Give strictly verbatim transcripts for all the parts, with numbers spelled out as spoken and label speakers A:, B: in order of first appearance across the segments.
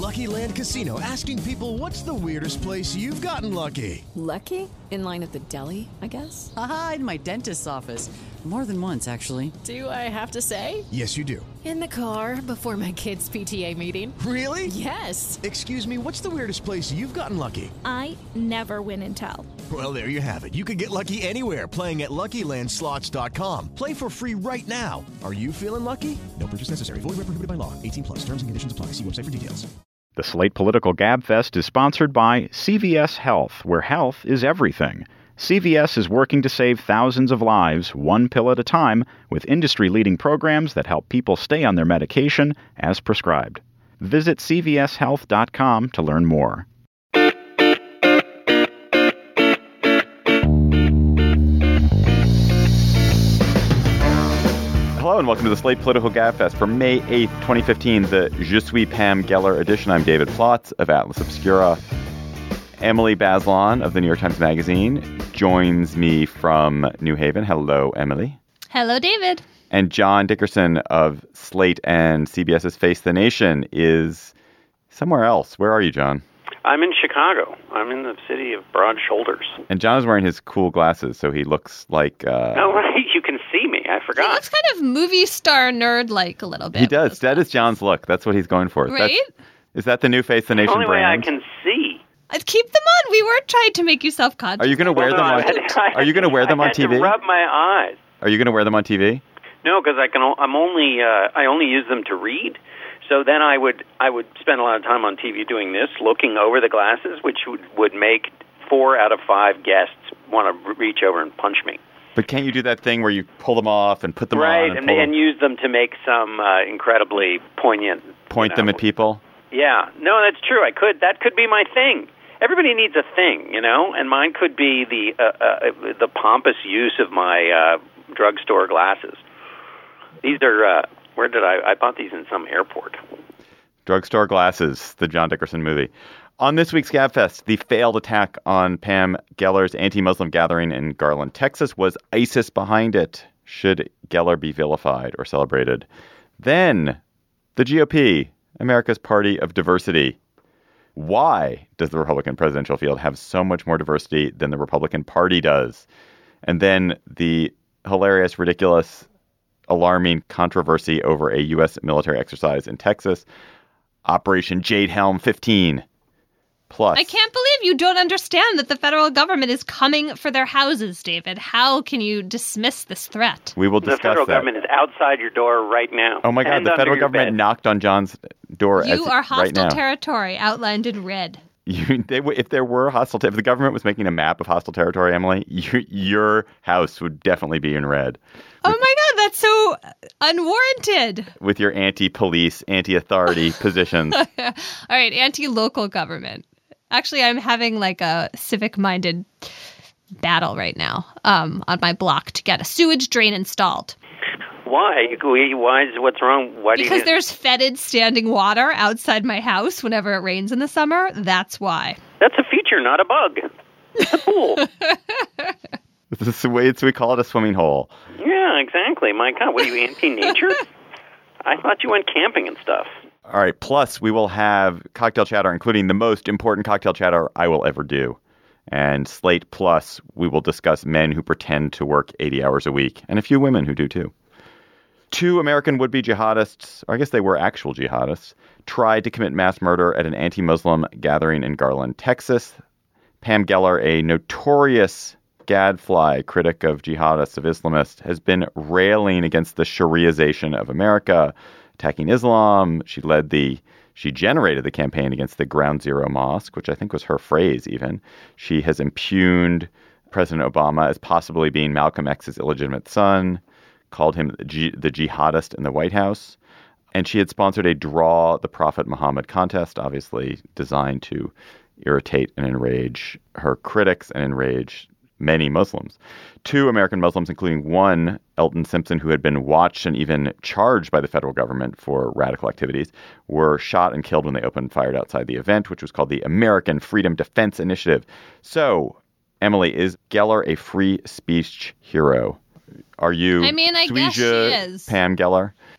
A: Lucky Land Casino, asking people, what's the weirdest place you've gotten lucky?
B: Lucky? In line at the deli, I guess?
C: Aha, in my dentist's office. More than once, actually.
B: Do I have to say?
A: Yes, you do.
B: In the car before my kids' P T A meeting.
A: Really?
B: Yes.
A: Excuse me, what's the weirdest place you've gotten lucky?
D: I never win and tell.
A: Well, there you have it. You can get lucky anywhere, playing at Lucky Land Slots dot com. Play for free right now. Are you feeling lucky? No purchase necessary. Void where prohibited by law. eighteen plus. Terms and conditions apply. See website for details.
E: The Slate Political Gabfest is sponsored by C V S Health, where health is everything. C V S is working to save thousands of lives, one pill at a time, with industry-leading programs that help people stay on their medication as prescribed. Visit C V S health dot com to learn more. Hello and welcome to the Slate Political Gabfest for May eighth, twenty fifteen, the Je suis Pam Geller edition. I'm David Plotz of Atlas Obscura. Emily Bazelon of the New York Times Magazine joins me from New Haven. Hello, Emily.
D: Hello, David.
E: And John Dickerson of Slate and CBS's Face the Nation is somewhere else. Where are you, John?
F: I'm in Chicago. I'm in the city of broad shoulders.
E: And John is wearing his cool glasses, so he looks like... Uh,
F: oh, right. You can see me. I forgot.
D: He looks kind of movie star nerd-like a little bit.
E: He does. That is John's look. That's what he's going for.
D: Right?
E: That's, is that the new Face the Nation
F: brand? The only
E: brand?
F: way I can see.
D: I'd keep them on. We weren't trying to make you self-conscious.
E: Are you going to wear
F: well,
E: them
F: no,
E: on?
F: had,
E: are you going to wear them
F: I
E: on
F: had
E: T V?
F: To rub my eyes.
E: Are you going to wear them on T V?
F: No, because I can. I'm only. Uh, I only use them to read. So then I would. I would spend a lot of time on T V doing this, looking over the glasses, which would, would make four out of five guests want to reach over and punch me.
E: But can't you do that thing where you pull them off and put them
F: right,
E: on?
F: Right,
E: and,
F: and, and use them to make some uh, incredibly poignant.
E: Point
F: you know,
E: them at people.
F: Yeah, no, that's true. I could. That could be my thing. Everybody needs a thing, you know, and mine could be the uh, uh, the pompous use of my uh, drugstore glasses. These are uh, where did I? I bought these in some airport.
E: Drugstore glasses, the John Dickerson movie. On this week's Gabfest, the failed attack on Pam Geller's anti-Muslim gathering in Garland, Texas. Was ISIS behind it? Should Geller be vilified or celebrated? Then, the G O P, America's party of diversity. Why does the Republican presidential field have so much more diversity than the Republican Party does? And then the hilarious, ridiculous, alarming controversy over a U S military exercise in Texas, Operation Jade Helm fifteen. Plus,
D: I can't believe you don't understand that the federal government is coming for their houses, David. How can you dismiss this threat?
E: We will discuss that.
F: The federal government is outside your door right now.
E: Oh, my God. The federal government
F: bed.
E: knocked on John's door.
D: You
E: as,
D: are hostile
E: right now.
D: territory, outlined in red.
E: You, they, if there were hostile, if the government was making a map of hostile territory, Emily, you, your house would definitely be in red.
D: Oh, my God. That's so unwarranted.
E: With your anti-police, anti-authority positions.
D: All right. Anti-local government. Actually, I'm having like a civic-minded battle right now um, on my block to get a sewage drain installed.
F: Why? Why is what's wrong? Why do
D: because
F: you
D: there's fetid standing water outside my house whenever it rains in the summer. That's why.
F: That's a feature, not a bug. It's a pool.
E: This is the way it's, we call it a swimming hole.
F: Yeah, exactly. My God, what are you, anti-nature? I thought you went camping and stuff.
E: All right. Plus, we will have cocktail chatter, including the most important cocktail chatter I will ever do. And Slate Plus, we will discuss men who pretend to work eighty hours a week, and a few women who do too. Two American would-be jihadists, or I guess they were actual jihadists, tried to commit mass murder at an anti-Muslim gathering in Garland, Texas. Pam Geller, a notorious gadfly critic of jihadists, of Islamists, has been railing against the Shariaization of America, attacking Islam. She led the, she generated the campaign against the Ground Zero Mosque, which I think was her phrase even. She has impugned President Obama as possibly being Malcolm X's illegitimate son, called him the, G- the jihadist in the White House. And she had sponsored a Draw the Prophet Muhammad contest, obviously designed to irritate and enrage her critics and enrage many Muslims. Two American Muslims, including one, Elton Simpson, who had been watched and even charged by the federal government for radical activities, were shot and killed when they opened fire outside the event, which was called the American Freedom Defense Initiative. So, Emily, is Geller a free speech hero? Are you?
D: I mean, I guess she is.
E: Pam Geller?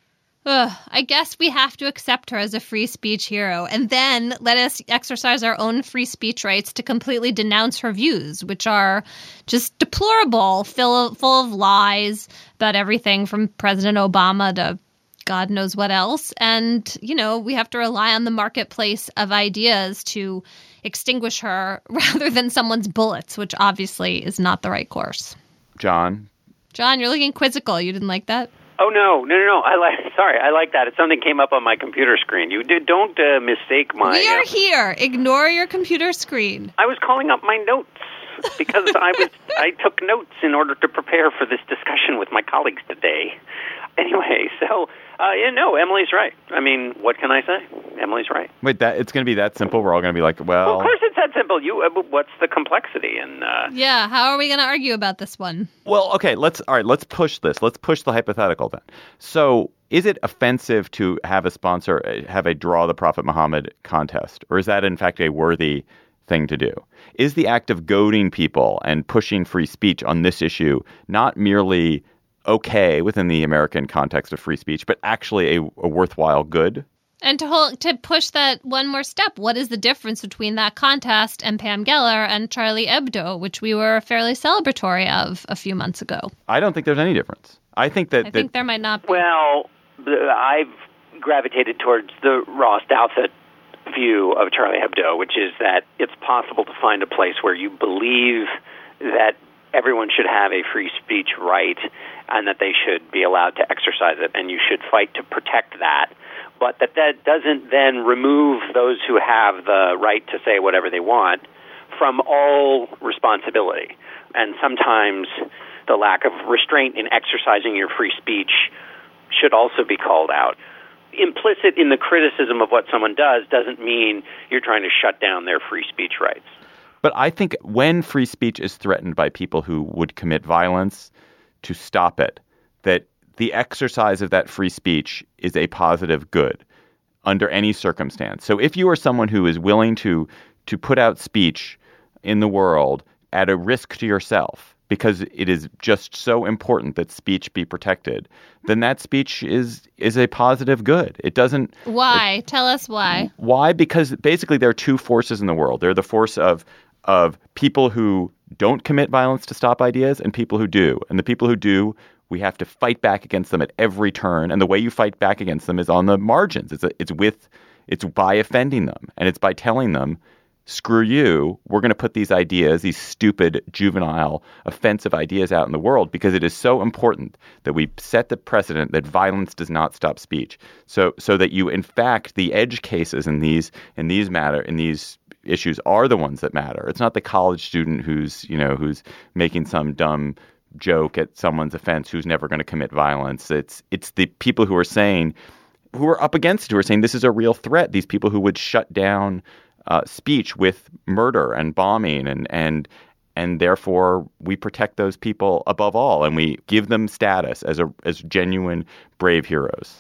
D: Ugh, I guess we have to accept her as a free speech hero and then let us exercise our own free speech rights to completely denounce her views, which are just deplorable, full of, full of lies about everything from President Obama to God knows what else. And, you know, we have to rely on the marketplace of ideas to extinguish her rather than someone's bullets, which obviously is not the right course.
E: John?
D: John, you're looking quizzical. You didn't like that?
F: Oh, no, no, no, no. I like. Sorry, I like that. It's something came up on my computer screen. You did, don't uh, mistake my...
D: We are
F: uh,
D: here. Ignore your computer screen.
F: I was calling up my notes because I was I took notes in order to prepare for this discussion with my colleagues today. Anyway, so, uh, yeah, no, Emily's right. I mean, what can I say? Emily's right.
E: Wait, that it's going to be that simple? We're all going to be like, well...
F: Well, of course it's that simple. You, uh, what's the complexity? And uh,
D: Yeah, how are we going to argue about this one?
E: Well, okay, let's all right, let's push this. Let's push the hypothetical then. So, is it offensive to have a sponsor have a Draw the Prophet Muhammad contest, or is that in fact a worthy thing to do? Is the act of goading people and pushing free speech on this issue not merely okay within the American context of free speech, but actually a, a worthwhile good?
D: And to hold, to push that one more step, what is the difference between that contest and Pam Geller and Charlie Hebdo, which we were fairly celebratory of a few months ago?
E: I don't think there's any difference. I think that...
D: I
E: that,
D: think there might not be.
F: Well, I've gravitated towards the Ross Douthat view of Charlie Hebdo, which is that it's possible to find a place where you believe that everyone should have a free speech right and that they should be allowed to exercise it, and you should fight to protect that. But that that doesn't then remove those who have the right to say whatever they want from all responsibility. And sometimes the lack of restraint in exercising your free speech should also be called out. Implicit in the criticism of what someone does doesn't mean you're trying to shut down their free speech rights.
E: But I think when free speech is threatened by people who would commit violence, to stop it, that the exercise of that free speech is a positive good under any circumstance. So if you are someone who is willing to to put out speech in the world at a risk to yourself, because it is just so important that speech be protected, then that speech is is a positive good. It doesn't...
D: Why?
E: It,
D: Tell us why.
E: Why? Because basically there are two forces in the world. They're the force of of people who don't commit violence to stop ideas and people who do. And the people who do, we have to fight back against them at every turn. And the way you fight back against them is on the margins. It's a, it's with it's by offending them. And it's by telling them, screw you, we're going to put these ideas, these stupid, juvenile, offensive ideas out in the world because it is so important that we set the precedent that violence does not stop speech. So so that you, in fact, the edge cases in these in these matter in these issues are the ones that matter. It's not the college student who's, you know, who's making some dumb joke at someone's offense who's never going to commit violence. It's it's the people who are saying, who are up against it, who are saying this is a real threat. These people who would shut down uh, speech with murder and bombing, and and and therefore we protect those people above all, and we give them status as a as genuine brave heroes.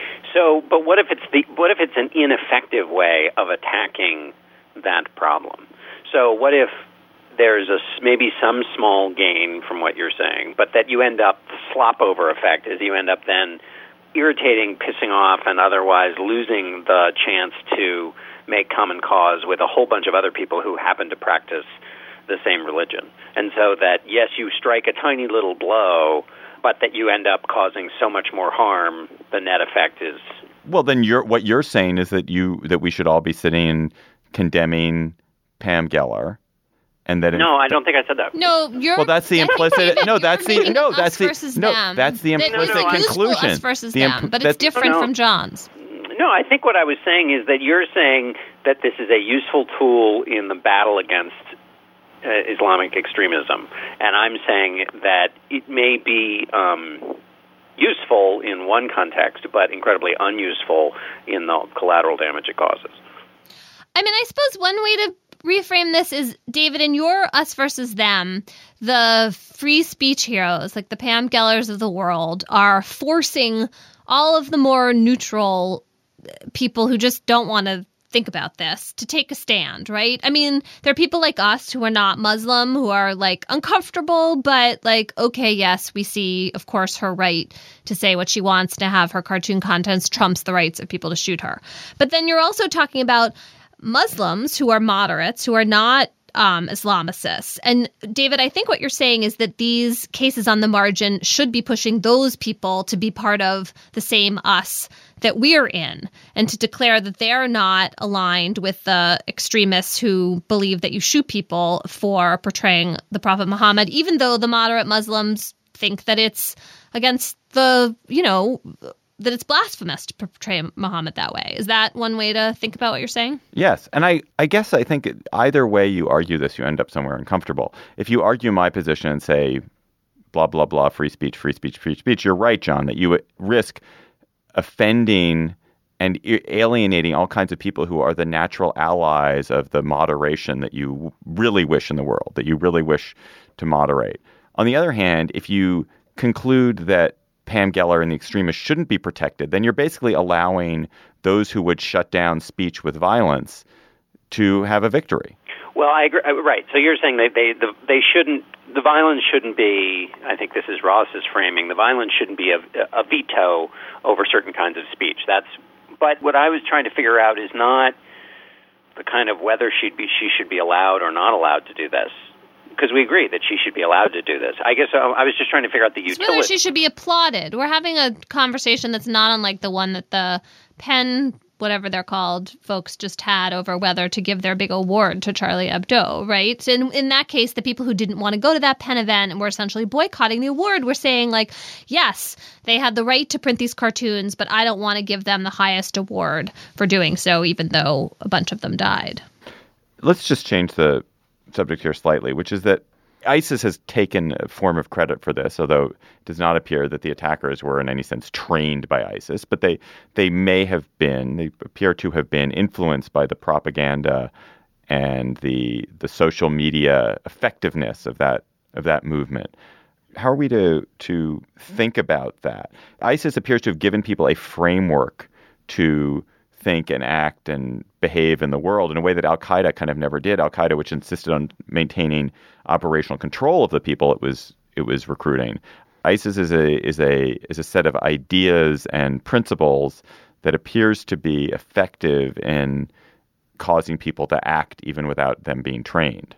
F: So, but what if it's the what if it's an ineffective way of attacking that problem? So what if there's a maybe some small gain from what you're saying, but that you end up slop over effect is you end up then irritating, pissing off, and otherwise losing the chance to make common cause with a whole bunch of other people who happen to practice the same religion. And so that, yes, you strike a tiny little blow, but that you end up causing so much more harm, the net effect is...
E: Well, then you're what you're saying is that you that we should all be sitting and condemning Pam Geller, and that
F: no, I don't think I said that.
D: No, you're
E: well. That's the implicit. No, that's the no. That's the no.
D: Them.
E: That's the implicit
F: no, no,
E: conclusion.
D: Us versus
E: the
D: them,
E: imp-
D: but it's different
F: no, no.
D: from John's.
F: No, I think what I was saying is that you're saying that this is a useful tool in the battle against uh, Islamic extremism, and I'm saying that it may be um, useful in one context, but incredibly unuseful in the collateral damage it causes.
D: I mean, I suppose one way to reframe this is, David, in your us versus them, the free speech heroes, like the Pam Gellers of the world, are forcing all of the more neutral people who just don't want to think about this, to take a stand, right? I mean, there are people like us who are not Muslim who are like uncomfortable, but like, okay, yes, we see, of course, her right to say what she wants, to have her cartoon contents trumps the rights of people to shoot her. But then you're also talking about Muslims who are moderates, who are not um, Islamicists. And David, I think what you're saying is that these cases on the margin should be pushing those people to be part of the same us that we're in, and to declare that they're not aligned with the extremists who believe that you shoot people for portraying the Prophet Muhammad, even though the moderate Muslims think that it's against the, you know, that it's blasphemous to portray Muhammad that way. Is that one way to think about what you're saying?
E: Yes. And I, I guess I think either way you argue this, you end up somewhere uncomfortable. If you argue my position and say, blah, blah, blah, free speech, free speech, free speech, you're right, John, that you risk offending and alienating all kinds of people who are the natural allies of the moderation that you really wish in the world, that you really wish to moderate. On the other hand, if you conclude that Pam Geller and the extremists shouldn't be protected, then you're basically allowing those who would shut down speech with violence to have a victory.
F: Well, I agree. Right. So you're saying that they the, they shouldn't, the violence shouldn't be, I think this is Ross's framing, the violence shouldn't be a, a veto over certain kinds of speech. That's, but what I was trying to figure out is not the kind of whether she'd be, she should be allowed or not allowed to do this. Because we agree that she should be allowed to do this. I guess I, I was just trying to figure out the utility.
D: It's whether she should be applauded. We're having a conversation that's not unlike the one that the Penn, whatever they're called, folks just had over whether to give their big award to Charlie Hebdo, right? And in that case, the people who didn't want to go to that Penn event and were essentially boycotting the award were saying, like, yes, they had the right to print these cartoons, but I don't want to give them the highest award for doing so, even though a bunch of them died.
E: Let's just change the subject here slightly, which is that ISIS has taken a form of credit for this, although it does not appear that the attackers were in any sense trained by ISIS, but they they may have been, they appear to have been influenced by the propaganda and the the social media effectiveness of that of that movement. How are we to to think about that? ISIS appears to have given people a framework to think and act and behave in the world in a way that Al-Qaeda kind of never did. Al-Qaeda, which insisted on maintaining operational control of the people it was it was recruiting. ISIS is a is a is a set of ideas and principles that appears to be effective in causing people to act even without them being trained.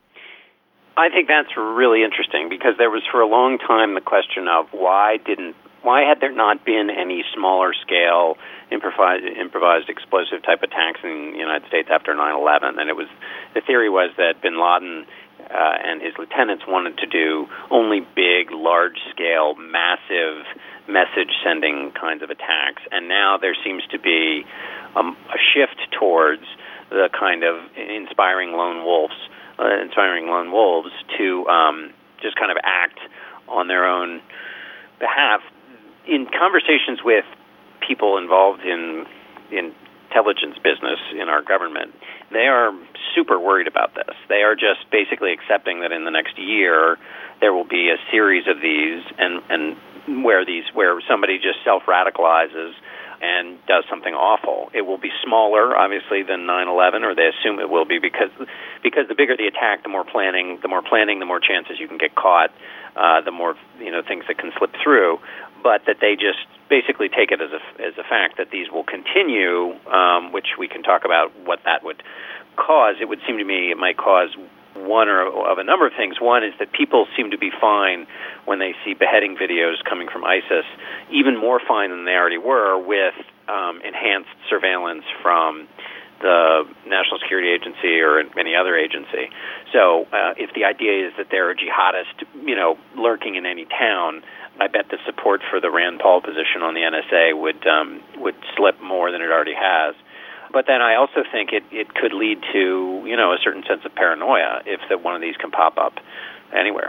F: I think that's really interesting because there was for a long time the question of why didn't why had there not been any smaller scale improvised, improvised explosive type attacks in the United States after nine eleven? And it was the theory was that bin Laden uh, and his lieutenants wanted to do only big, large-scale, massive message-sending kinds of attacks. And now there seems to be um, a shift towards the kind of inspiring lone wolves, uh, inspiring lone wolves to um, just kind of act on their own behalf. In conversations with people involved in in intelligence business in our government, they are super worried about this. They are just basically accepting that in the next year there will be a series of these, and and where these where somebody just self-radicalizes and does something awful. It will be smaller, obviously, than nine eleven, or they assume it will be because because the bigger the attack, the more planning, the more planning, the more chances you can get caught, uh, the more you know things that can slip through. But that they just basically take it as a as a fact that these will continue, um, which we can talk about what that would cause. It would seem to me it might cause one or of a number of things. One is that people seem to be fine when they see beheading videos coming from ISIS, even more fine than they already were with um, enhanced surveillance from the National Security Agency or any other agency. So uh, if the idea is that there are jihadists, you know, lurking in any town, I bet the support for the Rand Paul position on the N S A would um, would slip more than it already has. But then I also think it, it could lead to, you know, a certain sense of paranoia if that one of these can pop up anywhere.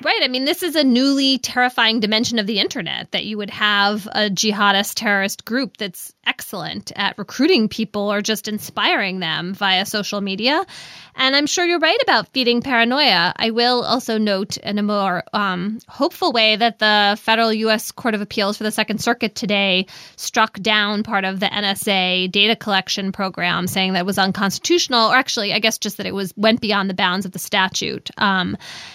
D: Right. I mean, this is a newly terrifying dimension of the internet, that you would have a jihadist terrorist group that's excellent at recruiting people or just inspiring them via social media. And I'm sure you're right about feeding paranoia. I will also note in a more um, hopeful way that the federal U S Court of Appeals for the Second Circuit today struck down part of the N S A data collection program, saying that it was unconstitutional, or actually, I guess just that it was went beyond the bounds of the statute. Um,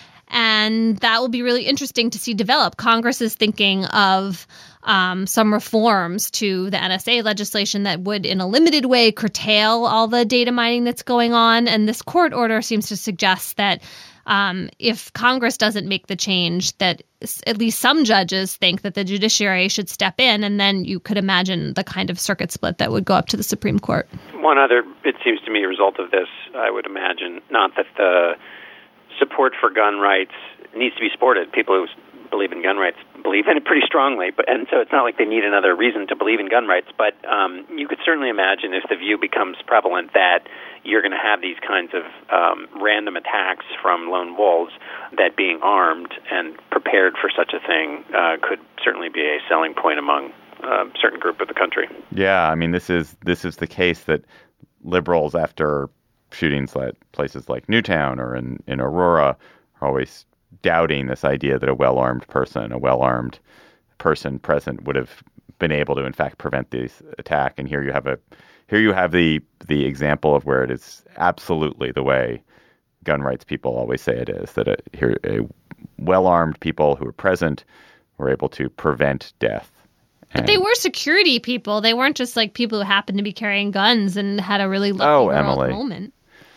D: And that will be really interesting to see develop. Congress is thinking of um, some reforms to the N S A legislation that would, in a limited way, curtail all the data mining that's going on. And this court order seems to suggest that um, if Congress doesn't make the change, that at least some judges think that the judiciary should step in. And then you could imagine the kind of circuit split that would go up to the Supreme Court.
F: One other, it seems to me, result of this, I would imagine, not that the support for gun rights needs to be supported. People who believe in gun rights believe in it pretty strongly, but and so it's not like they need another reason to believe in gun rights. But um, you could certainly imagine if the view becomes prevalent that you're going to have these kinds of um, random attacks from lone wolves, that being armed and prepared for such a thing uh, could certainly be a selling point among a certain group of the country.
E: Yeah, I mean, this is this is the case that liberals, after shootings at places like Newtown or in, in Aurora, are always doubting this idea that a well-armed person, a well-armed person present would have been able to, in fact, prevent this attack. And here you have a here you have the the example of where it is absolutely the way gun rights people always say it is, that a, here a well-armed people who are present were able to prevent death.
D: But they were security people. They weren't just like people who happened to be carrying guns and had a really lucky
E: oh,
D: world
E: Emily.
D: moment.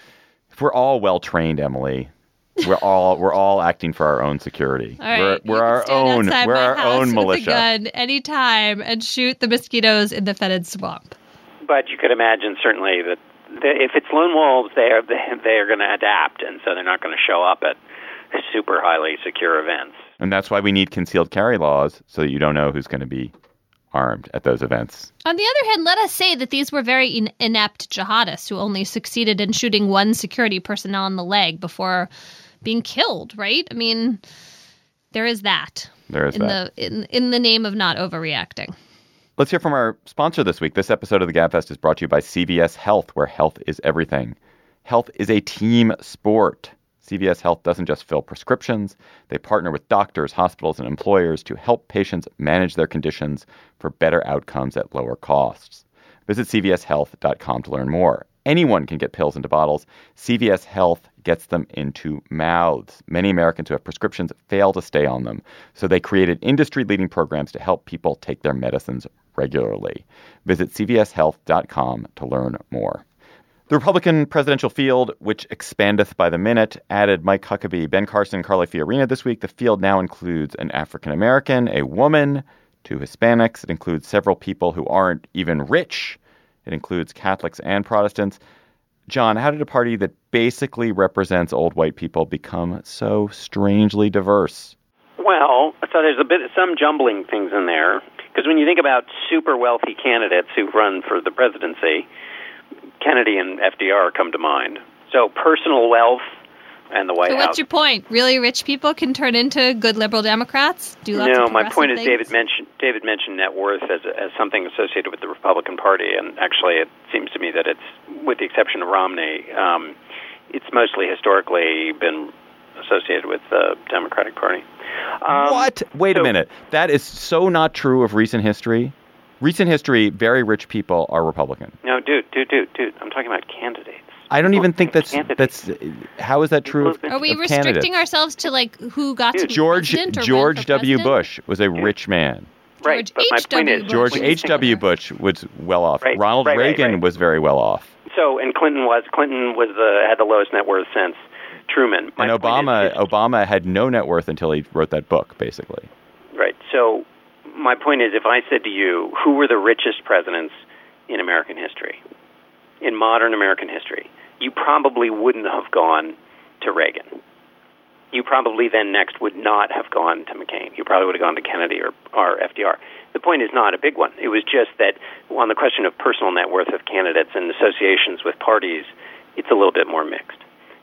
E: If we're all well trained, Emily, we're all we're all acting for our own security.
D: All right,
E: we're we're our own we're our own militia.
D: With a gun anytime and shoot the mosquitoes in the fetid swamp.
F: But you could imagine certainly that if it's lone wolves, they are they are going to adapt, and so they're not going to show up at super highly secure events.
E: And that's why we need concealed carry laws, so that you don't know who's going to be armed at those events.
D: On the other hand, let us say that these were very in- inept jihadists who only succeeded in shooting one security personnel in the leg before being killed, right? I mean, there is that.
E: There is
D: in
E: that.
D: The, in, in the name of not overreacting.
E: Let's hear from our sponsor this week. This episode of the GabFest is brought to you by C V S Health, where health is everything. Health is a team sport. C V S Health doesn't just fill prescriptions. They partner with doctors, hospitals, and employers to help patients manage their conditions for better outcomes at lower costs. Visit C V S health dot com to learn more. Anyone can get pills into bottles. C V S Health gets them into mouths. Many Americans who have prescriptions fail to stay on them, so they created industry-leading programs to help people take their medicines regularly. Visit C V S health dot com to learn more. The Republican presidential field, which expandeth by the minute, added Mike Huckabee, Ben Carson, Carly Fiorina this week. The field now includes an African-American, a woman, two Hispanics. It includes several people who aren't even rich. It includes Catholics and Protestants. John, how did a party that basically represents old white people become so strangely diverse?
F: Well, so there's a bit of some jumbling things in there. Because when you think about super wealthy candidates who've run for the presidency, Kennedy and F D R come to mind. So personal wealth and the White
D: so
F: House.
D: What's your point? Really rich people can turn into good liberal Democrats? Do lots
F: no,
D: of
F: my point is
D: things?
F: David mentioned David mentioned net worth as as something associated with the Republican Party, and actually it seems to me that it's, with the exception of Romney, um, it's mostly historically been associated with the Democratic Party. Um,
E: what? Wait
F: so,
E: a minute. That is so not true of recent history. Recent history, very rich people are Republican.
F: No, dude, dude, dude, dude. I'm talking about candidates.
E: I don't even think that's
F: Candidates.
E: that's. How is that true? Of,
D: Are we
E: of
D: restricting
E: candidates?
D: ourselves to like who got
F: Dude,
D: to be
E: George
D: president or
E: George
D: ran for
E: W.
D: president?
E: Bush was a rich man.
F: Right,
D: George
F: but my
D: H.
F: point
D: W.
F: is
D: Bush.
E: George
F: when you
E: H. W.
F: think-
E: Bush was well off.
F: Right,
E: Ronald
F: right, right,
E: Reagan
F: right.
E: was very well off.
F: So, and Clinton was Clinton was the had the lowest net worth since Truman. My
E: And
F: point
E: Obama
F: is-
E: Obama had no net worth until he wrote that book, basically.
F: Right. So, my point is, if I said to you, who were the richest presidents in American history, in modern American history, you probably wouldn't have gone to Reagan. You probably then next would not have gone to McCain. You probably would have gone to Kennedy or, or F D R. The point is not a big one. It was just that on the question of personal net worth of candidates and associations with parties, it's a little bit more mixed.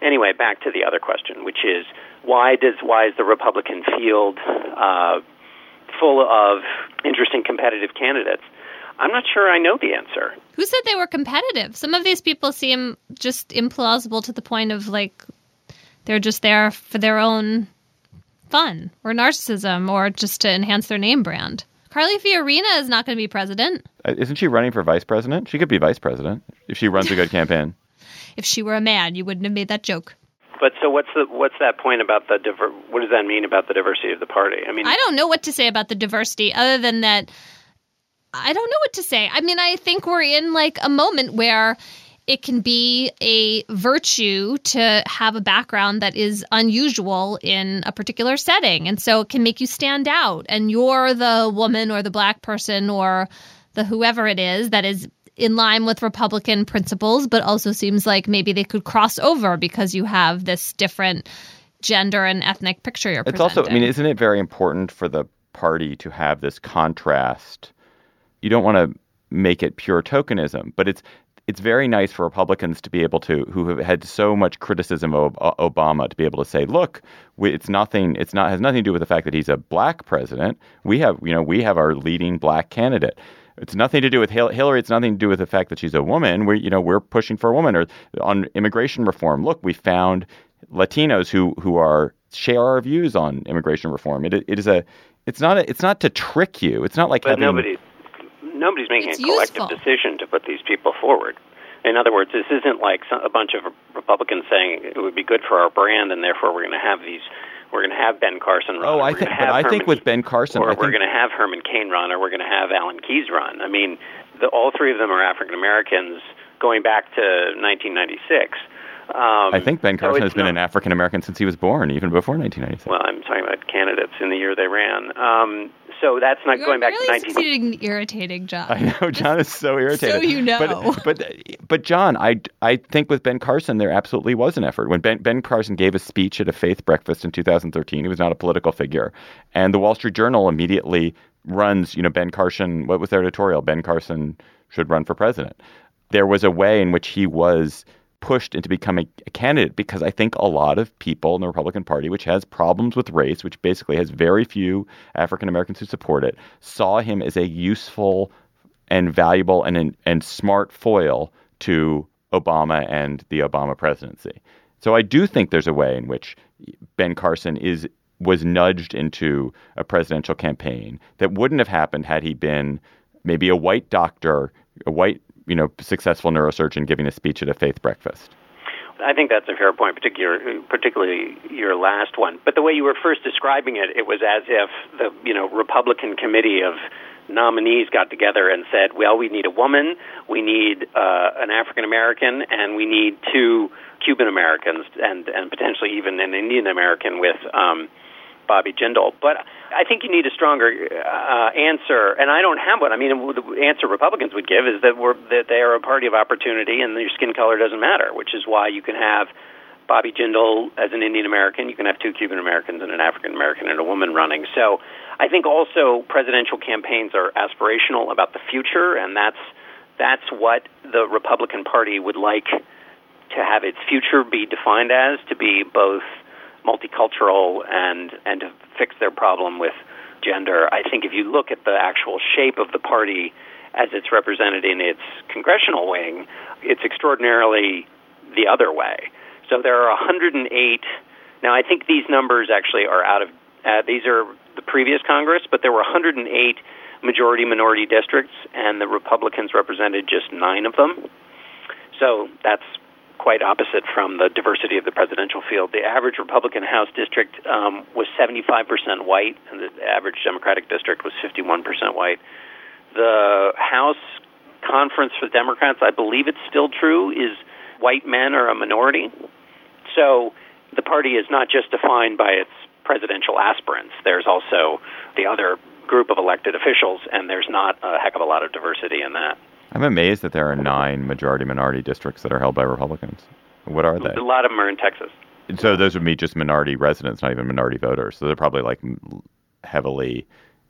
F: anyway, back to the other question, which is why does why is the Republican field uh, full of interesting competitive candidates? I'm not sure I know the answer.
D: Who said they were competitive? Some of these people seem just implausible to the point of, like, they're just there for their own fun or narcissism or just to enhance their name brand. Carly Fiorina is not going to be president.
E: Uh, Isn't she running for vice president? She could be vice president if she runs a good campaign.
D: If she were a man, you wouldn't have made that joke.
F: But so what's the what's that point about the diver- what does that mean about the diversity of the party? I mean,
D: I don't know what to say about the diversity other than that I don't know what to say. I mean, I think we're in like a moment where it can be a virtue to have a background that is unusual in a particular setting. And so it can make you stand out. And you're the woman or the black person or the whoever it is that is in line with Republican principles, but also seems like maybe they could cross over because you have this different gender and ethnic picture you're
E: It's
D: presenting.
E: also, I mean, isn't it very important for the party to have this contrast? You don't want to make it pure tokenism, but it's it's very nice for Republicans to be able to, who have had so much criticism of Obama, to be able to say, look, we, it's nothing, it's not, has nothing to do with the fact that he's a black president. We have, you know, we have our leading black candidate. It's nothing to do with Hillary. It's nothing to do with the fact that she's a woman. We're, you know, we're pushing for a woman. Or on immigration reform, look, we found Latinos who who are share our views on immigration reform. It it is a, it's not a, it's not to trick you. It's not like
F: but
E: having,
F: nobody. Nobody's making
D: It's
F: a collective
D: useful.
F: decision to put these people forward. In other words, this isn't like some, a bunch of Republicans saying it would be good for our brand, and therefore we're going to have these. We're going to have Ben Carson run.
E: Oh,
F: or
E: I
F: we're
E: think,
F: gonna
E: but
F: have
E: I
F: Herman,
E: think with Ben Carson,
F: or
E: I
F: we're
E: think,
F: going to have Herman Cain run, or we're going to have Alan Keyes run. I mean, the, all three of them are African Americans going back to nineteen ninety-six. Um,
E: I think Ben
F: so
E: Carson
F: it's
E: has been
F: not-
E: an African American since he was born, even before nineteen ninety-six.
F: Well, I'm talking about candidates in the year they ran. Um, so that's not
D: You're
F: going back
D: really
F: to nineteen.
D: succeeding in irritating, John.
E: I know John is so irritated.
D: So you know.
E: But, but but John, I, I think with Ben Carson, there absolutely was an effort. When Ben, Ben Carson gave a speech at a faith breakfast in two thousand thirteen, he was not a political figure. And the Wall Street Journal immediately runs, you know, Ben Carson, what was their editorial? Ben Carson should run for president. There was a way in which he was pushed into becoming a candidate because I think a lot of people in the Republican Party, which has problems with race, which basically has very few African Americans who support it, saw him as a useful and valuable and and smart foil to Obama and the Obama presidency. So I do think there's a way in which Ben Carson is was nudged into a presidential campaign that wouldn't have happened had he been maybe a white doctor, a white you know, successful neurosurgeon giving a speech at a faith breakfast.
F: I think that's a fair point, particular, particularly your last one. But the way you were first describing it, it was as if the you know Republican committee of nominees got together and said, well, we need a woman, we need uh, an African American, and we need two Cuban Americans, and, and potentially even an Indian American with um, Bobby Jindal. But I think you need a stronger uh, answer, and I don't have one. I mean, the answer Republicans would give is that we're that they are a party of opportunity, and your skin color doesn't matter, which is why you can have Bobby Jindal as an Indian American, you can have two Cuban Americans and an African American and a woman running. So I think also presidential campaigns are aspirational about the future, and that's that's what the Republican Party would like to have its future be defined as, to be both multicultural and and to fix their problem with gender. I think if you look at the actual shape of the party as it's represented in its congressional wing, it's extraordinarily the other way. So there are one hundred eight. Now, I think these numbers actually are out of uh, these are the previous Congress, but there were one hundred eight majority-minority districts, and the Republicans represented just nine of them. So that's quite opposite from the diversity of the presidential field. The average Republican House district um, was seventy-five percent white, and the average Democratic district was fifty-one percent white. The House conference for Democrats, I believe it's still true, is white men are a minority. So the party is not just defined by its presidential aspirants. There's also the other group of elected officials, and there's not a heck of a lot of diversity in that.
E: I'm amazed that there are nine majority-minority districts that are held by Republicans. What are they?
F: A lot of them are in Texas.
E: So those would be just minority residents, not even minority voters. So they're probably like heavily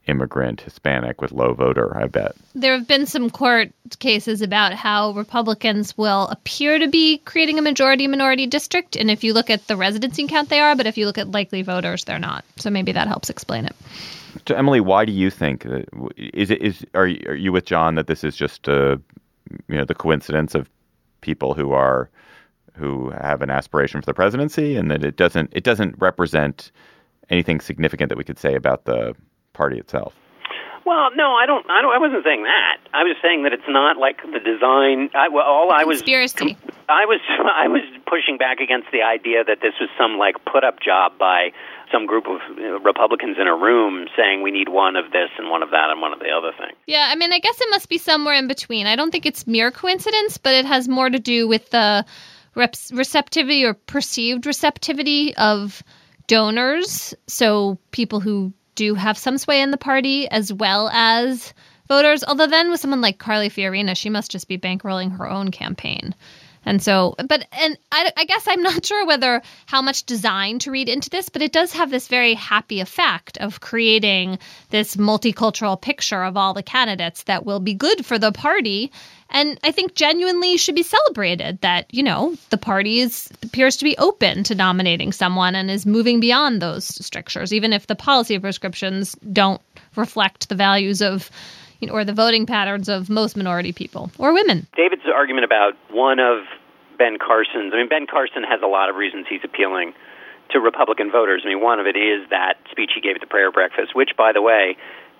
E: immigrant Hispanic with low voter, I bet.
D: There have been some court cases about how Republicans will appear to be creating a majority-minority district, and if you look at the residency count, they are, but if you look at likely voters, they're not. So maybe that helps explain it.
E: So, Emily, why do you think that, is it is are you, are you with John that this is just uh, you know the coincidence of people who are who have an aspiration for the presidency, and that it doesn't it doesn't represent anything significant that we could say about the party itself?
F: Well, no, I don't. I don't. I wasn't saying that. I was saying that it's not like the design. I, well, all I was
D: conspiracy.
F: I was I was pushing back against the idea that this was some like put up job by some group of you know, Republicans in a room saying we need one of this and one of that and one of the other thing.
D: Yeah, I mean, I guess it must be somewhere in between. I don't think it's mere coincidence, but it has more to do with the reps- receptivity or perceived receptivity of donors. So people who do have some sway in the party as well as voters. Although then with someone like Carly Fiorina, she must just be bankrolling her own campaign. And so, but, and I, I guess I'm not sure whether how much design to read into this, but it does have this very happy effect of creating this multicultural picture of all the candidates that will be good for the party. And I think genuinely should be celebrated that, you know, the party is, appears to be open to nominating someone and is moving beyond those strictures, even if the policy prescriptions don't reflect the values of, you know, or the voting patterns of most minority people or women.
F: David's argument about one of Ben Carson's, I mean, Ben Carson has a lot of reasons he's appealing to Republican voters. I mean, one of it is that speech he gave at the prayer breakfast, which, by the way,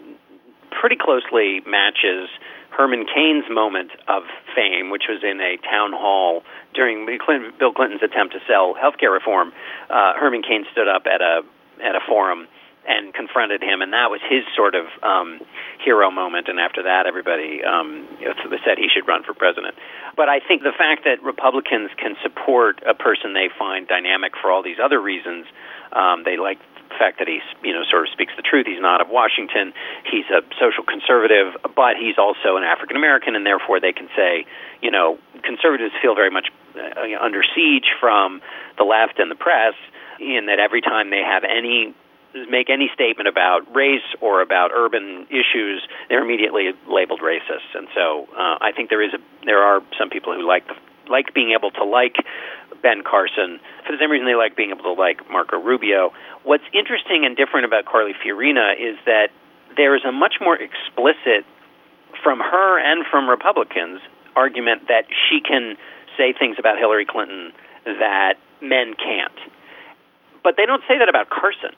F: pretty closely matches Herman Cain's moment of fame, which was in a town hall during Bill Clinton's attempt to sell healthcare reform. Uh, Herman Cain stood up at a at a forum and confronted him, and that was his sort of um, hero moment. And after that, everybody um, you know, said he should run for president. But I think the fact that Republicans can support a person they find dynamic for all these other reasons, um, they like the fact that he, you know, sort of speaks the truth. He's not of Washington. He's a social conservative, but he's also an African American, and therefore they can say, you know, conservatives feel very much uh, under siege from the left and the press, in that every time they have any make any statement about race or about urban issues, they're immediately labeled racist. And so uh, I think there is a, there are some people who like the, like being able to like Ben Carson for the same reason they like being able to like Marco Rubio. What's interesting and different about Carly Fiorina is that there is a much more explicit, from her and from Republicans, argument that she can say things about Hillary Clinton that men can't. But they don't say that about Carson.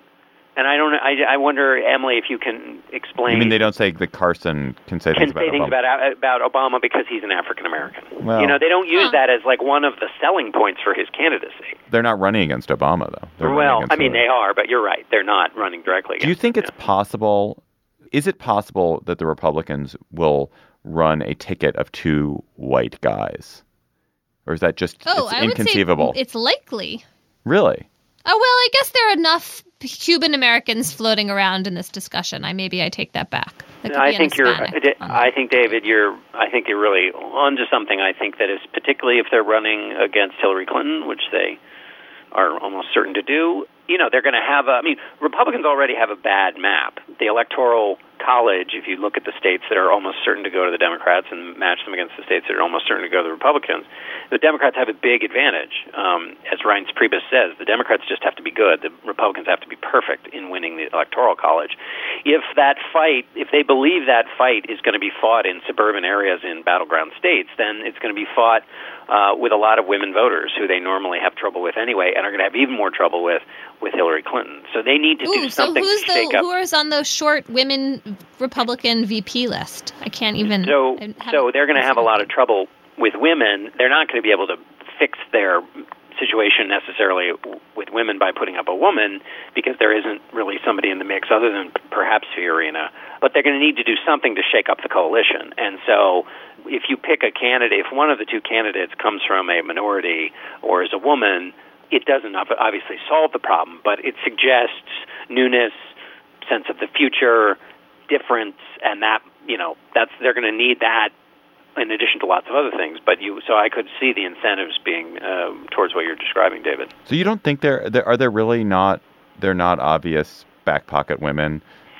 F: And I don't. I, I wonder, Emily, if you can explain.
E: You mean they don't say that Carson can say
F: can
E: things about
F: say things
E: Obama?
F: about about Obama because he's an African American?
E: Well,
F: you know, they don't use
D: huh.
F: that as like one of the selling points for his candidacy.
E: They're not running against Obama, though. They're
F: well,
E: against
F: I mean,
E: Hillary.
F: they are, but you're right. They're not running directly.
E: Do you think it's
F: yeah.
E: possible? Is it possible that the Republicans will run a ticket of two white guys, or is that just
D: Oh,
E: it's
D: I
E: inconceivable?
D: would say it's likely.
E: Really?
D: Oh, well, I guess there are enough Cuban Americans floating around in this discussion. I maybe I take that back. It could
F: I
D: be an
F: think you're.
D: Hispanic.
F: I think David, you're. I think you're really onto something. I think that is particularly if they're running against Hillary Clinton, which they are almost certain to do. You know, they're going to have a. I mean, Republicans already have a bad map. The Electoral College, if you look at the states that are almost certain to go to the Democrats and match them against the states that are almost certain to go to the Republicans, the Democrats have a big advantage. Um, as Reince Priebus says, the Democrats just have to be good. The Republicans have to be perfect in winning the Electoral College. If that fight, if they believe that fight is going to be fought in suburban areas in battleground states, then it's going to be fought uh, with a lot of women voters who they normally have trouble with anyway, and are going to have even more trouble with with Hillary Clinton. So they need to
D: Ooh,
F: do something
D: so who's
F: to shake
D: the,
F: up.
D: Who is on those short women Republican V P list? I can't even.
F: So, so they're going to have a lot of trouble with women. They're not going to be able to fix their situation necessarily with women by putting up a woman, because there isn't really somebody in the mix other than perhaps Fiorina. But they're going to need to do something to shake up the coalition. And so if you pick a candidate, if one of the two candidates comes from a minority or is a woman, it doesn't obviously solve the problem, but it suggests newness, sense of the future, difference, and that, you know, that's they're going to need that in addition to lots of other things. But you, so I could see the incentives being uh, towards what you're describing, David.
E: So you don't think there, there are there really not they're not obvious back pocket women?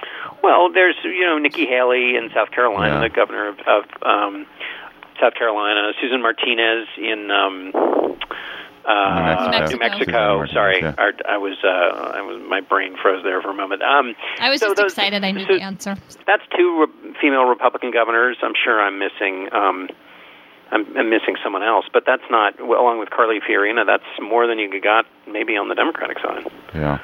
F: Well, there's, you know, Nikki Haley in South Carolina,
E: Yeah.
F: the governor of, of um, South Carolina, Susan Martinez in um, uh,
E: New Mexico.
F: New Mexico.
E: Susan
F: Sorry,
E: Martinez,
F: Our, I was, uh, I was, my brain froze there for a moment. Um,
D: I was
F: so
D: just
F: those-
D: excited I knew
F: so
D: the answer.
F: That's two re- female Republican governors. I'm sure I'm missing. Um, I'm, I'm missing someone else, but that's not, well, along with Carly Fiorina, that's more than you got maybe on the Democratic side.
E: Yeah.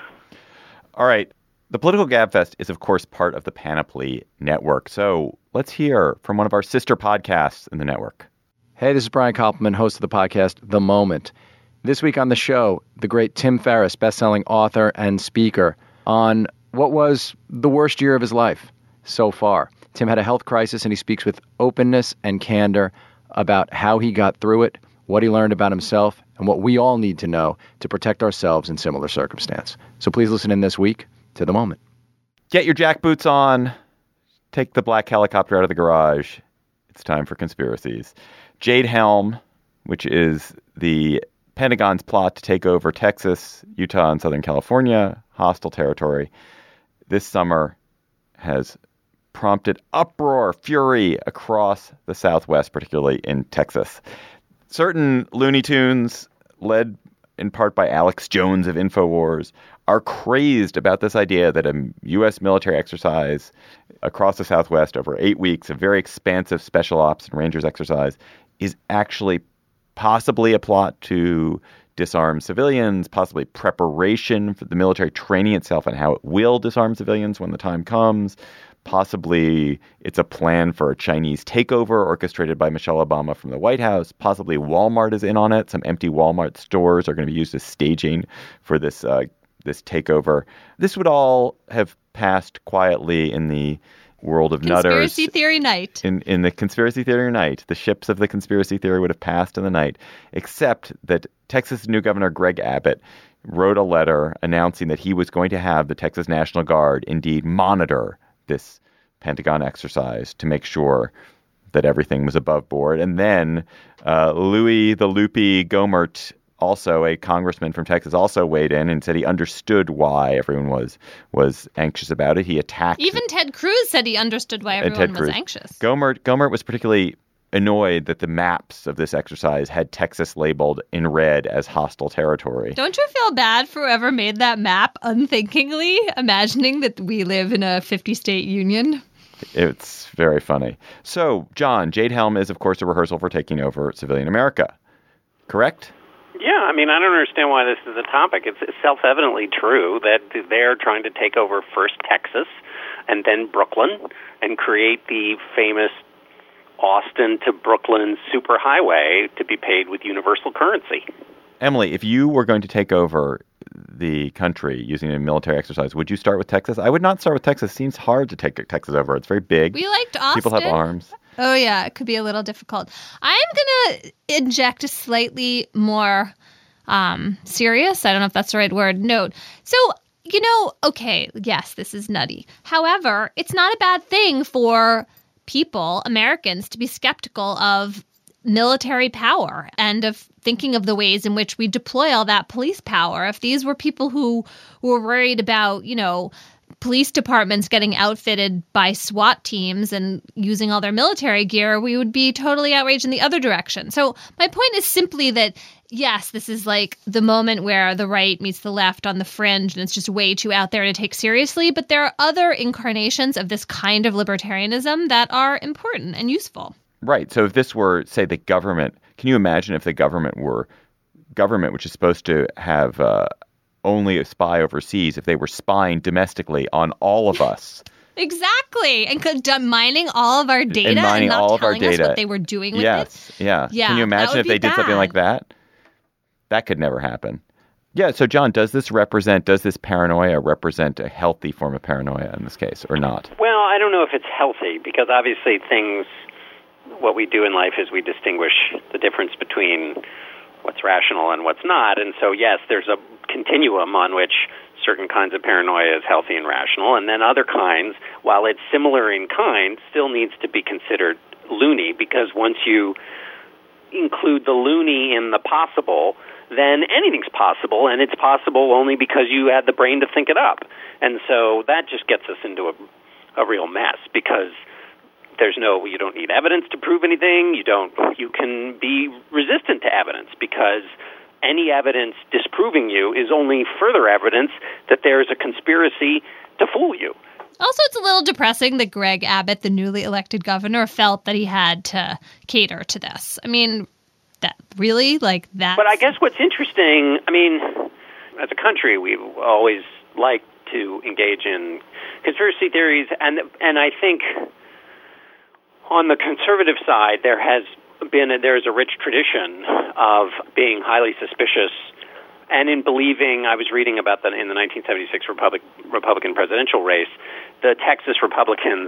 E: All right. The Political Gabfest is, of course, part of the Panoply Network. So let's hear from one of our sister podcasts in the network.
G: Hey, this is Brian Koppelman, host of the podcast The Moment. This week on the show, the great Tim Ferriss, best-selling author and speaker, on what was the worst year of his life so far. Tim had a health crisis, and he speaks with openness and candor about how he got through it, what he learned about himself, and what we all need to know to protect ourselves in similar circumstance. So please listen in this week to The Moment.
E: Get your jackboots on. Take the black helicopter out of the garage. It's time for conspiracies. Jade Helm, which is the Pentagon's plot to take over Texas, Utah, and Southern California, hostile territory, this summer has prompted uproar, fury across the Southwest, particularly in Texas. Certain Looney Tunes, led in part by Alex Jones of InfoWars, are crazed about this idea that a U S military exercise across the Southwest over eight weeks, a very expansive special ops and Rangers exercise, is actually possibly a plot to disarm civilians, possibly preparation for the military training itself and how it will disarm civilians when the time comes. Possibly it's a plan for a Chinese takeover orchestrated by Michelle Obama from the White House. Possibly Walmart is in on it. Some empty Walmart stores are going to be used as staging for this uh, this takeover. This would all have passed quietly in the world of nutters.
D: Conspiracy theory night.
E: In, in the conspiracy theory night. The ships of the conspiracy theory would have passed in the night, except that Texas new Governor Greg Abbott wrote a letter announcing that he was going to have the Texas National Guard indeed monitor this Pentagon exercise to make sure that everything was above board. And then uh, Louis the Loopy Gohmert, also a congressman from Texas, also weighed in and said he understood why everyone was was anxious about it. He attacked...
D: Even Ted Cruz said he understood why everyone
E: Ted
D: was
E: Cruz.
D: anxious.
E: Gohmert, Gohmert was particularly annoyed that the maps of this exercise had Texas labeled in red as hostile territory.
D: Don't you feel bad for whoever made that map unthinkingly, imagining that we live in a fifty-state union?
E: It's very funny. So, John, Jade Helm is, of course, a rehearsal for taking over civilian America. Correct?
F: Yeah, I mean, I don't understand why this is a topic. It's self-evidently true that they're trying to take over first Texas and then Brooklyn and create the famous Austin to Brooklyn superhighway to be paid with universal currency.
E: Emily, if you were going to take over the country using a military exercise, would you start with Texas? I would not start with Texas. It seems hard to take Texas over. It's very big.
D: We liked Austin.
E: People have arms.
D: Oh, yeah. It could be a little difficult. I'm going to inject a slightly more um, serious, I don't know if that's the right word, note. So, you know, okay, yes, this is nutty. However, it's not a bad thing for people, Americans, to be skeptical of military power and of thinking of the ways in which we deploy all that police power. If these were people who were worried about, you know, police departments getting outfitted by SWAT teams and using all their military gear, we would be totally outraged in the other direction. So my point is simply that, yes, this is like the moment where the right meets the left on the fringe and it's just way too out there to take seriously. But there are other incarnations of this kind of libertarianism that are important and useful.
E: Right. So if this were, say, the government, can you imagine if the government were government, which is supposed to have uh, only a spy overseas, if they were spying domestically on all of us?
D: Exactly. And could, uh, mining all of our data
E: and,
D: and not
E: all
D: telling
E: of our
D: us
E: data.
D: what they were doing with
E: yes.
D: it.
E: Yeah.
D: Yeah.
E: Can you
D: that
E: imagine
D: would
E: if they
D: be
E: did something
D: bad.
E: like that? That could never happen. Yeah. So, John, does this represent, does this paranoia represent a healthy form of paranoia in this case or not?
F: Well, I don't know if it's healthy because obviously things, what we do in life is we distinguish the difference between what's rational and what's not. And so, yes, there's a continuum on which certain kinds of paranoia is healthy and rational, and then other kinds, while it's similar in kind, still needs to be considered loony, because once you include the loony in the possible, then anything's possible, and it's possible only because you had the brain to think it up. And so that just gets us into a, a real mess because there's no, you don't need evidence to prove anything. You don't, you can be resistant to evidence because any evidence disproving you is only further evidence that there's a conspiracy to fool you.
D: Also, it's a little depressing that Greg Abbott, the newly elected governor, felt that he had to cater to this. I mean, that really, like that.
F: But I guess what's interesting, I mean, as a country, we've always liked to engage in conspiracy theories, and and I think on the conservative side, there has been a, there's a rich tradition of being highly suspicious. And in believing, I was reading about that in the nineteen seventy-six Republic, Republican presidential race, the Texas Republicans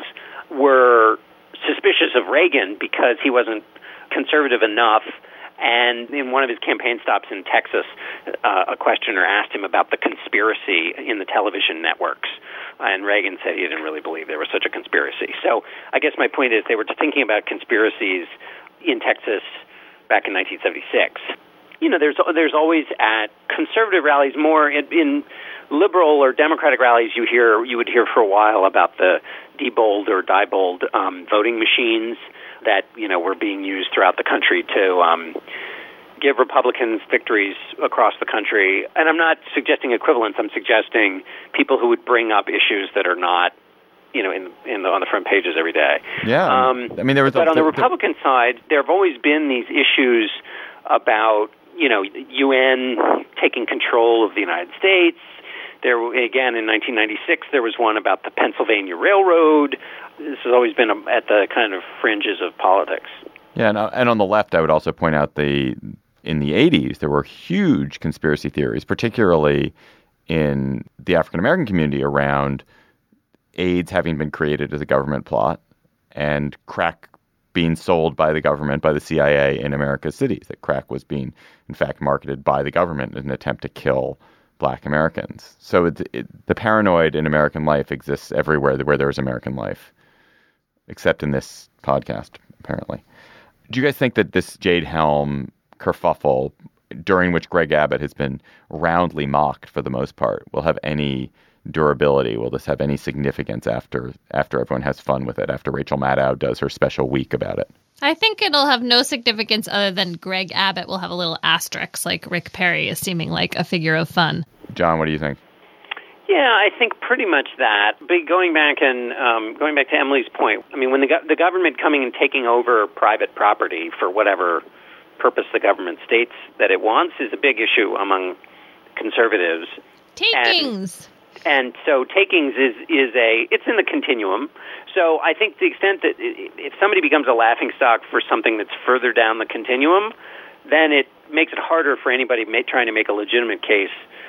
F: were suspicious of Reagan because he wasn't conservative enough. And in one of his campaign stops in Texas, uh, a questioner asked him about the conspiracy in the television networks. And Reagan said he didn't really believe there was such a conspiracy. So I guess my point is they were thinking about conspiracies in Texas back in nineteen seventy-six. You know, there's there's always at conservative rallies more in, in liberal or Democratic rallies. You hear you would hear for a while about the Diebold or Diebold um, voting machines that you know were being used throughout the country to um, give Republicans victories across the country. And I'm not suggesting equivalence. I'm suggesting people who would bring up issues that are not you know in in the, on the front pages every day.
E: Yeah,
F: um,
E: I mean there was.
F: But
E: a,
F: on the
E: the,
F: Republican the, side, there have always been these issues about you know, U N taking control of the United States. There, again, in nineteen ninety-six, there was one about the Pennsylvania Railroad. This has always been at the kind of fringes of politics.
E: Yeah, and, and on the left, I would also point out the in the eighties, there were huge conspiracy theories, particularly in the African American community around AIDS having been created as a government plot and crack being sold by the government, by the C I A in America's cities, that crack was being, in fact, marketed by the government in an attempt to kill Black Americans. So it, it, the paranoid in American life exists everywhere where there is American life, except in this podcast, apparently. Do you guys think that this Jade Helm kerfuffle, during which Greg Abbott has been roundly mocked for the most part, will have any durability? Will this have any significance after after everyone has fun with it, after Rachel Maddow does her special week about it?
D: I think it'll have no significance other than Greg Abbott will have a little asterisk, like Rick Perry is seeming like a figure of fun.
E: John, what do you think?
F: Yeah, I think pretty much that. But going back and um, going back to Emily's point, I mean, when the go- the government coming and taking over private property for whatever purpose the government states that it wants is a big issue among conservatives.
D: Takings.
F: And, And so takings is, is a, it's in the continuum. So I think to the extent that if somebody becomes a laughingstock for something that's further down the continuum, then it makes it harder for anybody ma- trying to make a legitimate case,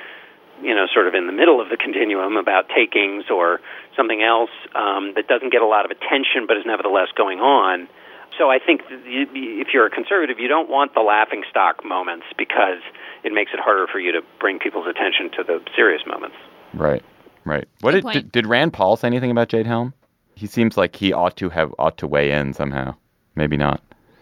F: you know, sort of in the middle of the continuum about takings or something else um, that doesn't get a lot of attention but is nevertheless going on. So I think you, if you're a conservative, you don't want the laughingstock moments because it makes it harder for you to bring people's attention to the serious moments.
E: Right, right. What did, did did Rand Paul say anything about Jade Helm? He seems like he ought to have ought to weigh in somehow. Maybe not.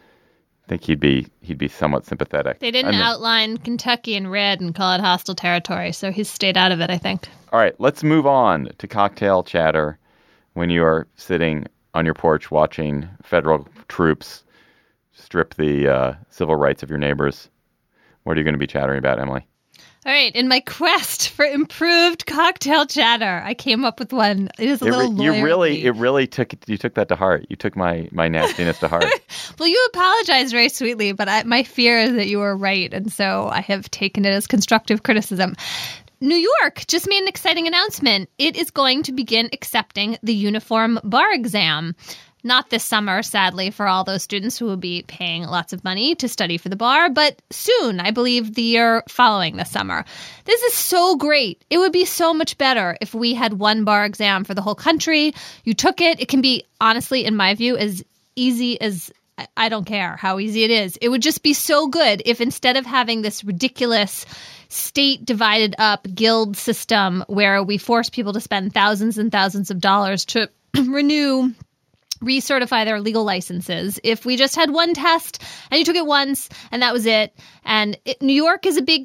E: I think he'd be he'd be somewhat sympathetic.
D: They didn't
E: I mean,
D: outline Kentucky in red and call it hostile territory, so he's stayed out of it, I think.
E: All right, let's move on to cocktail chatter when you are sitting on your porch watching federal troops strip the uh, civil rights of your neighbors. What are you going to be chattering about, Emily?
D: All right, in my quest for improved cocktail chatter, I came up with one. It is a
E: it
D: little
E: re- you really,
D: lawyerly.
E: it really took you took that to heart. You took my my nastiness to heart.
D: Well, you apologized very sweetly, but I, my fear is that you were right, and so I have taken it as constructive criticism. New York just made an exciting announcement. It is going to begin accepting the uniform bar exam. Not this summer, sadly, for all those students who will be paying lots of money to study for the bar, but soon, I believe the year following the summer. This is so great. It would be so much better if we had one bar exam for the whole country. You took it. It can be, honestly, in my view, as easy as I don't care how easy it is. It would just be so good if instead of having this ridiculous state divided up guild system where we force people to spend thousands and thousands of dollars to renew recertify their legal licenses. If we just had one test and you took it once and that was it. And it, New York is a big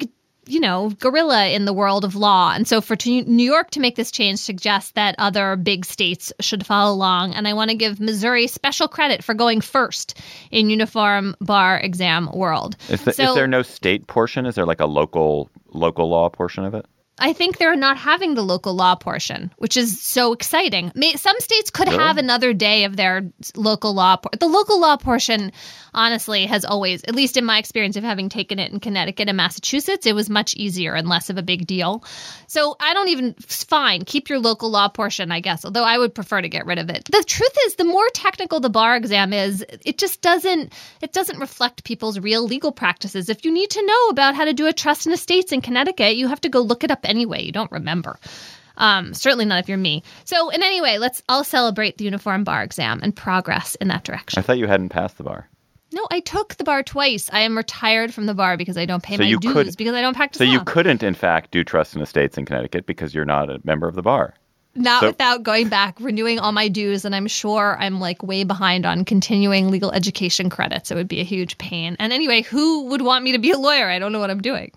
D: you know, gorilla in the world of law. And so for to New York to make this change suggests that other big states should follow along. And I want to give Missouri special credit for going first in uniform bar exam world.
E: Is, the,
D: so,
E: is there no state portion? Is there like a local local law portion of it?
D: I think they're not having the local law portion, which is so exciting. May, some states could
E: Really?
D: have another day of their local law. Por- the local law portion, honestly, has always, at least in my experience of having taken it in Connecticut and Massachusetts, it was much easier and less of a big deal. So I don't even, fine, keep your local law portion, I guess, although I would prefer to get rid of it. The truth is, the more technical the bar exam is, it just doesn't, it doesn't reflect people's real legal practices. If you need to know about how to do a trust and estates in Connecticut, you have to go look it up anyway. You don't remember. Um, certainly not if you're me. So in any way, let's all celebrate the uniform bar exam and progress in that direction.
E: I thought you hadn't passed the bar.
D: No, I took the bar twice. I am retired from the bar because I don't pay
E: So
D: my
E: you
D: dues
E: could-
D: because I don't practice
E: So
D: law.
E: you couldn't, in fact, do trust and estates in Connecticut because you're not a member of the bar.
D: Not
E: So-
D: without going back, renewing all my dues, and I'm sure I'm like way behind on continuing legal education credits. It would be a huge pain. And anyway, who would want me to be a lawyer? I don't know what I'm doing.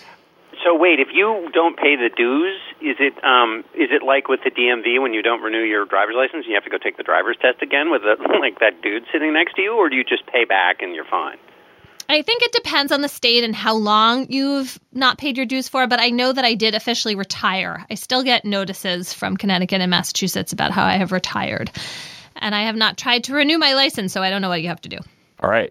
F: So wait, if you don't pay the dues, is it um, is it like with the D M V when you don't renew your driver's license, you have to go take the driver's test again with a, like that dude sitting next to you, or do you just pay back and you're fine?
D: I think it depends on the state and how long you've not paid your dues for, but I know that I did officially retire. I still get notices from Connecticut and Massachusetts about how I have retired. And I have not tried to renew my license, so I don't know what you have to do.
E: All right.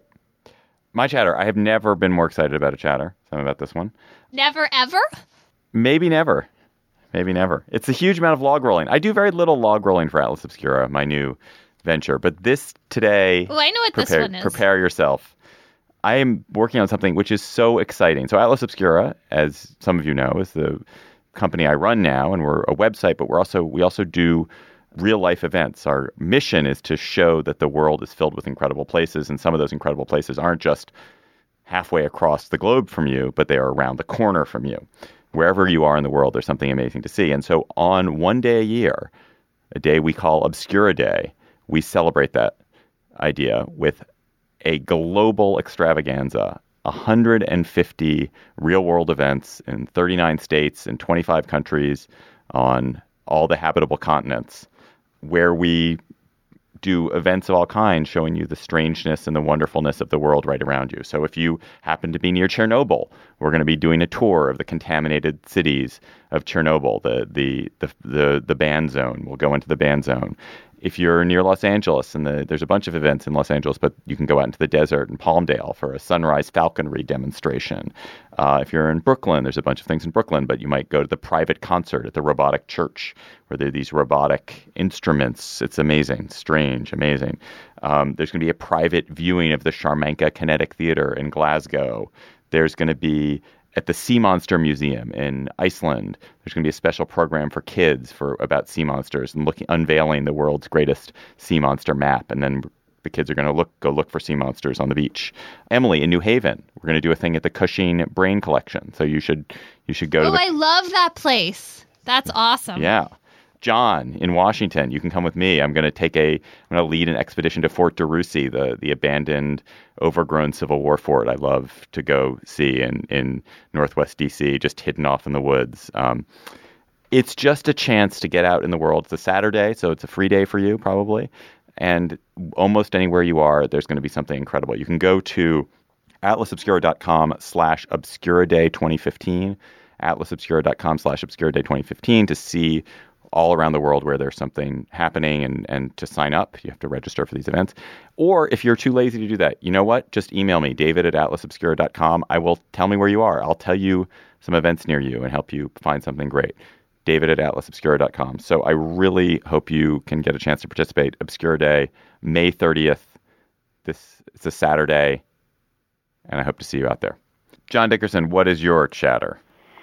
E: My chatter. I have never been more excited about a chatter than about this one.
D: Never, ever?
E: Maybe never. Maybe never. It's a huge amount of log rolling. I do very little log rolling for Atlas Obscura, my new venture. But this today,
D: Oh, I know what
E: prepare,
D: this one is.
E: prepare yourself. I am working on something which is so exciting. So Atlas Obscura, as some of you know, is the company I run now, and we're a website, but we're also we also do real life events. Our mission is to show that the world is filled with incredible places, and some of those incredible places aren't just halfway across the globe from you, but they are around the corner from you. Wherever you are in the world, there's something amazing to see. And so on one day a year, a day we call Obscura Day, we celebrate that idea with a global extravaganza, one hundred fifty real-world events in thirty-nine states and twenty-five countries on all the habitable continents, where we do events of all kinds showing you the strangeness and the wonderfulness of the world right around you. So if you happen to be near Chernobyl, we're going to be doing a tour of the contaminated cities of Chernobyl, the the the the, the ban zone. We'll go into the ban zone. If you're near Los Angeles, and the, there's a bunch of events in Los Angeles, but you can go out into the desert in Palmdale for a sunrise falconry demonstration. Uh, if you're in Brooklyn, there's a bunch of things in Brooklyn, but you might go to the private concert at the Robotic Church, where there are these robotic instruments. It's amazing, strange, amazing. Um, there's going to be a private viewing of the Sharmanka Kinetic Theatre in Glasgow. There's going to be at the Sea Monster Museum in Iceland, there's going to be a special program for kids for about sea monsters and looking, unveiling the world's greatest sea monster map. And then the kids are going to look go look for sea monsters on the beach. Emily in New Haven, we're going to do a thing at the Cushing Brain Collection. So you should you should go
D: Oh,
E: to the
D: I love that place. That's awesome.
E: yeah. John in Washington, you can come with me. I'm going to take a, I'm going to lead an expedition to Fort DeRussy, the the abandoned, overgrown Civil War fort I love to go see in, in Northwest D C, just hidden off in the woods. Um, it's just a chance to get out in the world. It's a Saturday, so it's a free day for you probably. And almost anywhere you are, there's going to be something incredible. You can go to atlasobscura.com slash obscuraday 2015, atlasobscura.com slash obscuraday 2015 to see all around the world where there's something happening and, and to sign up. You have to register for these events. Or if you're too lazy to do that, you know what? Just email me, david at atlasobscura dot com. I will tell me where you are. I'll tell you some events near you and help you find something great. david at atlasobscura dot com. So I really hope you can get a chance to participate. Obscura Day, May thirtieth. This It's a Saturday, and I hope to see you out there. John Dickerson, what is your chatter?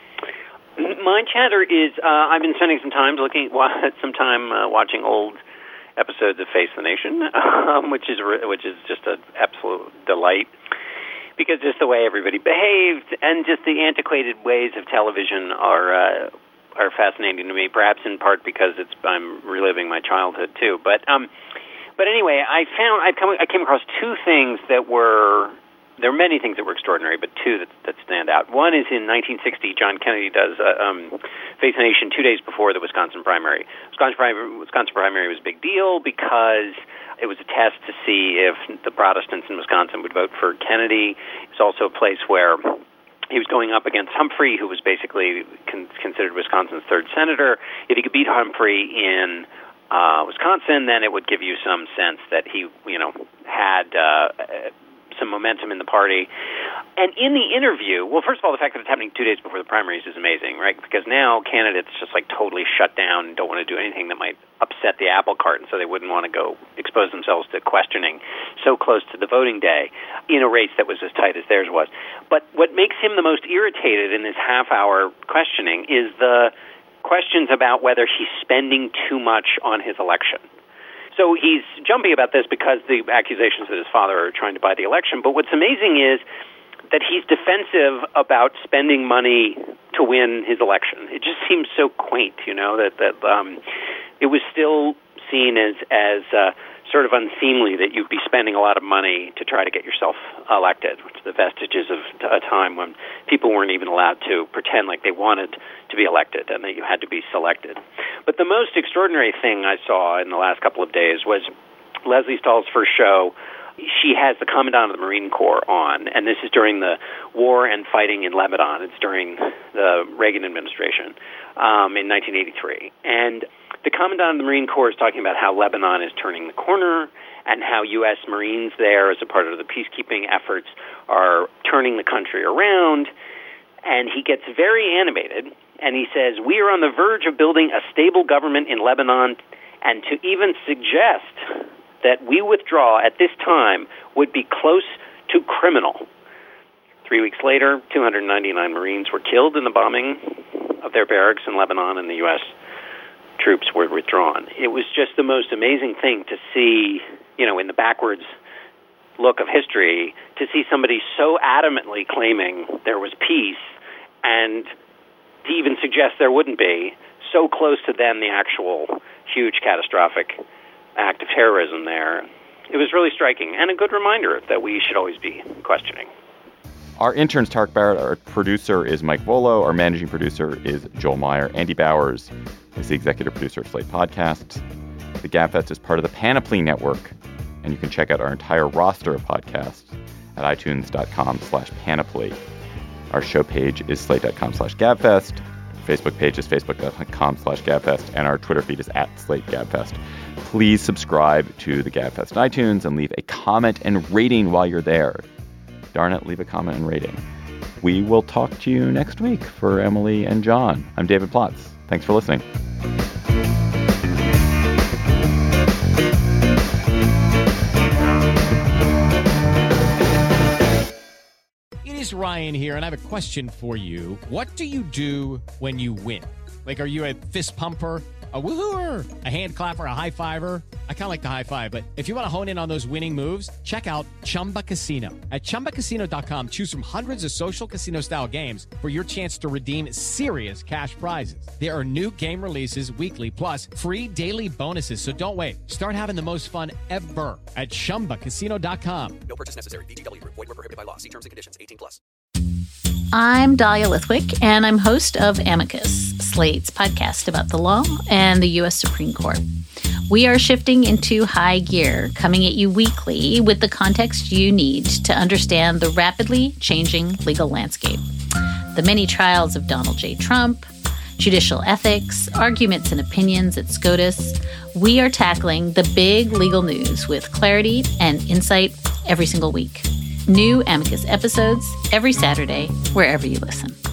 F: My chatter is uh, I've been spending some time looking, some time uh, watching old episodes of Face the Nation, um, which is which is just an absolute delight because just the way everybody behaved and just the antiquated ways of television are uh, are fascinating to me. Perhaps in part because it's I'm reliving my childhood too. But um, but anyway, I found I come I came across two things that were there are many things that were extraordinary, but two that, that stand out. One is in nineteen sixty, John Kennedy does uh, um, Face the Nation two days before the Wisconsin primary. Wisconsin primary, Wisconsin primary was a big deal because it was a test to see if the Protestants in Wisconsin would vote for Kennedy. It's also a place where he was going up against Humphrey, who was basically con- considered Wisconsin's third senator. If he could beat Humphrey in uh, Wisconsin, then it would give you some sense that he, you know, had uh, some momentum in the party. And in the interview, well, first of all, the fact that it's happening two days before the primaries is amazing, right? Because now candidates just like totally shut down and don't want to do anything that might upset the apple cart, and so they wouldn't want to go expose themselves to questioning so close to the voting day in a race that was as tight as theirs was. But what makes him the most irritated in this half-hour questioning is the questions about whether he's spending too much on his election. So he's jumpy about this because the accusations that his father are trying to buy the election. But what's amazing is that he's defensive about spending money to win his election. It just seems so quaint, you know, that that um, it was still seen as as uh, sort of unseemly that you'd be spending a lot of money to try to get yourself elected, which is the vestiges of a time when people weren't even allowed to pretend like they wanted to be elected and that you had to be selected. But the most extraordinary thing I saw in the last couple of days was Lesley Stahl's first show. She has the Commandant of the Marine Corps on, and this is during the war and fighting in Lebanon. It's during the Reagan administration um, in nineteen eighty-three. And the Commandant of the Marine Corps is talking about how Lebanon is turning the corner and how U S Marines there, as a part of the peacekeeping efforts, are turning the country around. And he gets very animated, and he says, "We are on the verge of building a stable government in Lebanon, and to even suggest that we withdraw at this time would be close to criminal." Three weeks later, two hundred ninety-nine Marines were killed in the bombing of their barracks in Lebanon, and the U S troops were withdrawn. It was just the most amazing thing to see, you know, in the backwards look of history, to see somebody so adamantly claiming there was peace and to even suggest there wouldn't be, so close to then the actual huge catastrophic act of terrorism there. It was really striking and a good reminder that we should always be questioning.
E: Our intern's Tarek Barrett. Our producer is Mike Volo. Our managing producer is Joel Meyer. Andy Bowers is the executive producer of Slate Podcasts. The GabFest is part of the Panoply Network, and you can check out our entire roster of podcasts at itunes.com slash panoply. Our show page is slate.com slash gabfest. Facebook page is facebook.com slash gabfest, and our Twitter feed is at Slate Gabfest. Please subscribe to the Gabfest on iTunes and leave a comment and rating while you're there. Darn it, leave a comment and rating. We will talk to you next week. For Emily and John, I'm David Plotz. Thanks for listening.
H: It is Ryan here, and I have a question for you. What do you do when you win? Like, are you a fist pumper, a woohooer, a hand clapper, a high fiver? I kind of like the high five, but if you want to hone in on those winning moves, check out Chumba Casino. At chumba casino dot com, choose from hundreds of social casino-style games for your chance to redeem serious cash prizes. There are new game releases weekly, plus free daily bonuses. So don't wait. Start having the most fun ever at chumba casino dot com.
I: No purchase necessary. V G W. Void where prohibited by law. See terms and conditions. eighteen plus.
J: I'm Dahlia Lithwick, and I'm host of Amicus, Slate's podcast about the law and the U S Supreme Court. We are shifting into high gear, coming at you weekly with the context you need to understand the rapidly changing legal landscape. The many trials of Donald J. Trump, judicial ethics, arguments and opinions at SCOTUS. We are tackling the big legal news with clarity and insight every single week. New Amicus episodes every Saturday, wherever you listen.